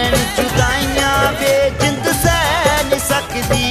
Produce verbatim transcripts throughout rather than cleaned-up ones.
पैण जुदाइयां वे जिंद सह नहीं सकदी।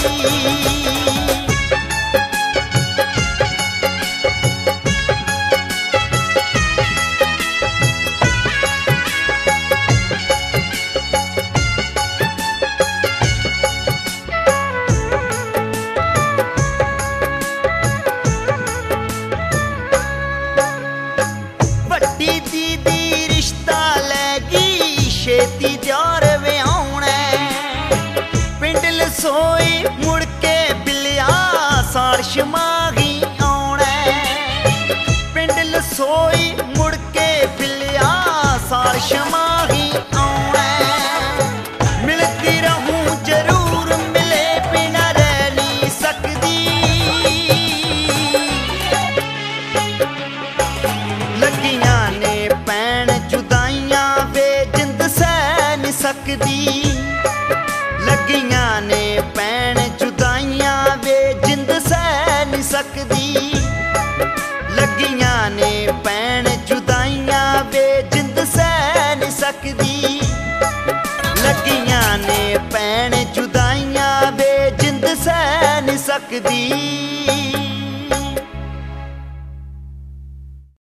छेती त्यार वे आउणे पिंड लसोई मुड़ के बिलिया साड़ शमाही आउणे। पिंड लसोई मुड़ के बिलिया साड़ शमाही आउणे। मिलती रहूं जरूर मिले बिना रह नहीं सकदी। लगियां ने पैण जुदाइयां वे सकदी। लगियां ने पैण जुदाइयां वे जिंद सह नहीं सकदी। लगियां ने पैण जुदाइयां वे जिंद सह नहीं सकदी। लगियां ने पैण जुदाइयां वे जिंद सह नहीं सकदी।